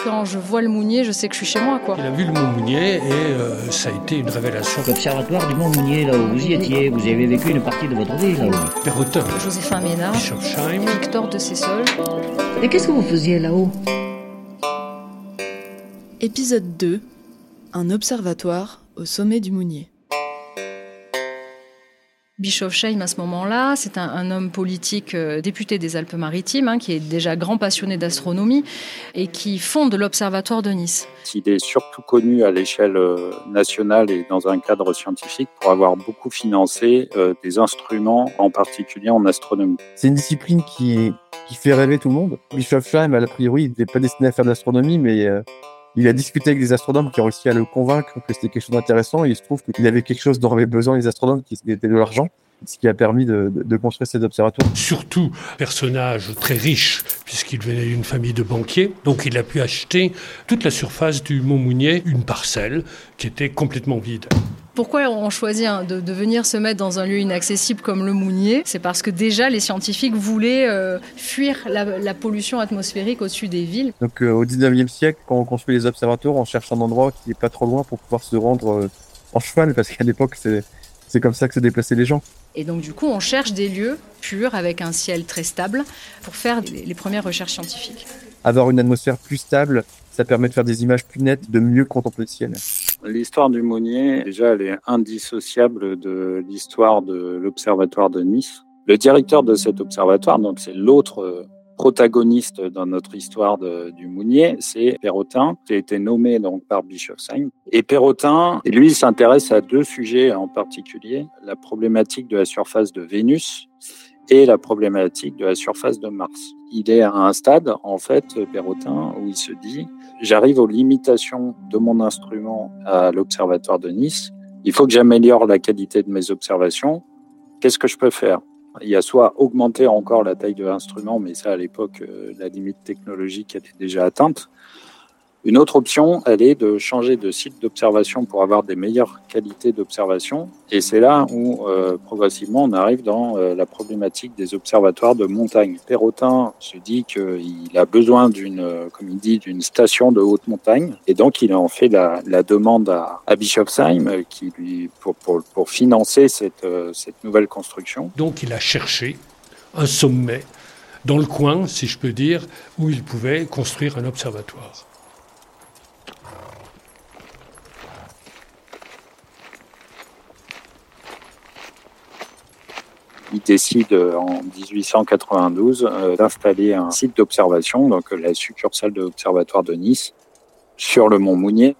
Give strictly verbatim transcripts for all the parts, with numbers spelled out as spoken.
Quand je vois le Mounier, je sais que je suis chez moi, quoi. Il a vu le Mont Mounier et euh, ça a été une révélation. L'observatoire du Mont Mounier, là où vous y étiez, vous avez vécu une partie de votre vie, là-haut. Perrotin. Joséphin Ménard. Bischofsheim. Victor de Sesol. Et qu'est-ce que vous faisiez là-haut ? Épisode deux. Un observatoire au sommet du Mounier. Bischofsheim, à ce moment-là, c'est un, un homme politique euh, député des Alpes-Maritimes, hein, qui est déjà grand passionné d'astronomie et qui fonde l'Observatoire de Nice. Il est surtout connu à l'échelle euh, nationale et dans un cadre scientifique pour avoir beaucoup financé euh, des instruments, en particulier en astronomie. C'est une discipline qui, qui fait rêver tout le monde. Bischofsheim, a priori, il n'était pas destiné à faire de l'astronomie, mais euh, il a discuté avec des astronomes qui ont réussi à le convaincre que c'était quelque chose d'intéressant. Et il se trouve qu'il avait quelque chose dont avaient besoin les astronomes, qui était de l'argent, ce qui a permis de, de, de construire cet observatoire. Surtout, personnage très riche, puisqu'il venait d'une famille de banquiers. Donc il a pu acheter toute la surface du Mont Mounier, une parcelle qui était complètement vide. Pourquoi on choisit de, de venir se mettre dans un lieu inaccessible comme le Mounier ? C'est parce que déjà les scientifiques voulaient euh, fuir la, la pollution atmosphérique au-dessus des villes. Donc euh, au dix-neuvième siècle, quand on construit les observatoires, on cherche un endroit qui n'est pas trop loin pour pouvoir se rendre euh, en cheval, parce qu'à l'époque, c'est, c'est comme ça que se déplaçaient les gens. Et donc du coup, on cherche des lieux purs avec un ciel très stable pour faire les, les premières recherches scientifiques. Avoir une atmosphère plus stable, ça permet de faire des images plus nettes, de mieux contempler le ciel. L'histoire du Mounier, déjà, elle est indissociable de l'histoire de l'Observatoire de Nice. Le directeur de cet observatoire, donc c'est l'autre protagoniste dans notre histoire de, du Mounier, c'est Perrotin, qui a été nommé donc par Bischofsheim. Et Perrotin, lui, il s'intéresse à deux sujets en particulier, la problématique de la surface de Vénus et la problématique de la surface de Mars. Il est à un stade, en fait, Perrotin, où il se dit « J'arrive aux limitations de mon instrument à l'Observatoire de Nice. Il faut que j'améliore la qualité de mes observations. Qu'est-ce que je peux faire ?» Il y a soit augmenter encore la taille de l'instrument, mais ça, à l'époque, la limite technologique était déjà atteinte. Une autre option, elle est de changer de site d'observation pour avoir des meilleures qualités d'observation. Et c'est là où, euh, progressivement, on arrive dans euh, la problématique des observatoires de montagne. Perrotin se dit qu'il a besoin d'une, euh, comme il dit, d'une station de haute montagne. Et donc, il en fait la, la demande à, à Bischofsheim qui lui, pour, pour, pour financer cette, euh, cette nouvelle construction. Donc, il a cherché un sommet dans le coin, si je peux dire, où il pouvait construire un observatoire. Il décide en dix-huit cent quatre-vingt-douze euh, d'installer un site d'observation, donc la succursale de l'Observatoire de Nice, sur le Mont Mounier.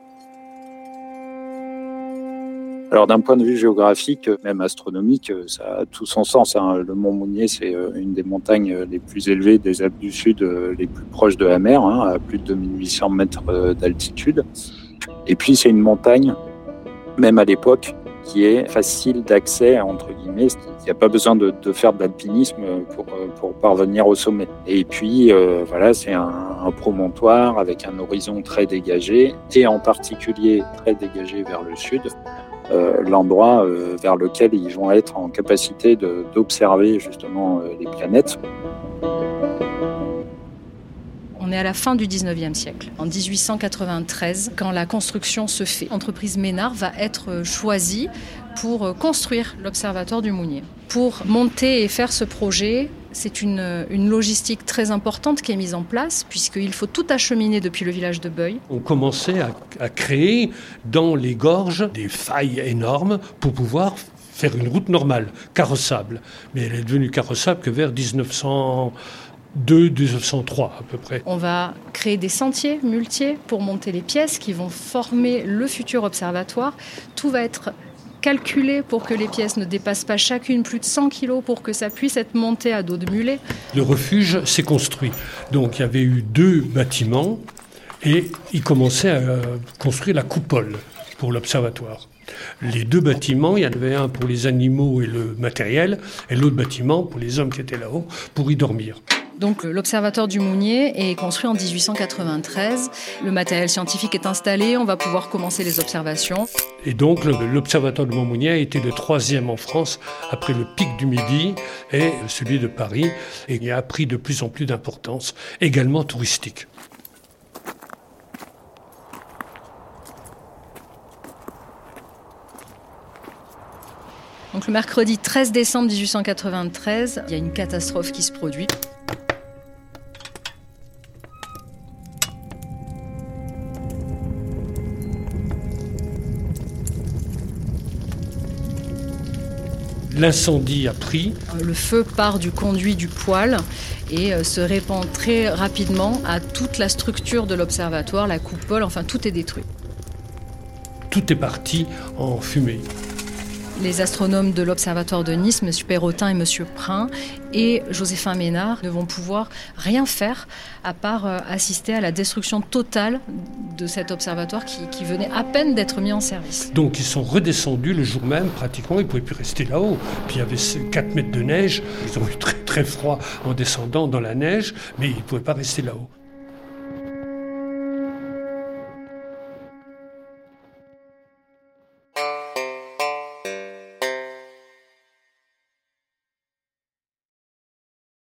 Alors d'un point de vue géographique, même astronomique, ça a tout son sens, hein. Le Mont Mounier, c'est une des montagnes les plus élevées des Alpes du Sud, les plus proches de la mer, hein, à plus de deux mille huit cents mètres d'altitude. Et puis c'est une montagne, même à l'époque, qui est facile d'accès, entre guillemets. Il n'y a pas besoin de, de faire de l'alpinisme pour, pour parvenir au sommet. Et puis, euh, voilà, c'est un, un promontoire avec un horizon très dégagé, et en particulier très dégagé vers le sud, euh, l'endroit euh, vers lequel ils vont être en capacité de, d'observer justement euh, les planètes. On est à la fin du dix-neuvième siècle, en dix-huit cent quatre-vingt-treize, quand la construction se fait. L'entreprise Ménard va être choisie pour construire l'Observatoire du Mounier. Pour monter et faire ce projet, c'est une, une logistique très importante qui est mise en place, puisqu'il faut tout acheminer depuis le village de Beuil. On commençait à, à créer dans les gorges des failles énormes pour pouvoir faire une route normale, carrossable. Mais elle est devenue carrossable que vers dix-neuf cent deux, dix-neuf cent trois à peu près. On va créer des sentiers muletiers pour monter les pièces qui vont former le futur observatoire. Tout va être calculé pour que les pièces ne dépassent pas chacune plus de cent kilos pour que ça puisse être monté à dos de mulet. Le refuge s'est construit. Donc il y avait eu deux bâtiments et ils commençaient à construire la coupole pour l'observatoire. Les deux bâtiments, il y en avait un pour les animaux et le matériel, et l'autre bâtiment pour les hommes qui étaient là-haut, pour y dormir. Donc l'Observatoire du Mounier est construit en dix-huit cent quatre-vingt-treize. Le matériel scientifique est installé, on va pouvoir commencer les observations. Et donc l'Observatoire du Mont Mounier a été le troisième en France après le Pic du Midi et celui de Paris, et il a pris de plus en plus d'importance, également touristique. Donc le mercredi treize décembre mille huit cent quatre-vingt-treize, il y a une catastrophe qui se produit. L'incendie a pris. Le feu part du conduit du poêle et se répand très rapidement à toute la structure de l'observatoire, la coupole, enfin tout est détruit. Tout est parti en fumée. Les astronomes de l'Observatoire de Nice, M. Perrotin et M. Prin, et Joséphin Ménard ne vont pouvoir rien faire à part assister à la destruction totale de cet observatoire qui, qui venait à peine d'être mis en service. Donc ils sont redescendus le jour même, pratiquement, ils ne pouvaient plus rester là-haut. Puis il y avait quatre mètres de neige, ils ont eu très très froid en descendant dans la neige, mais ils ne pouvaient pas rester là-haut.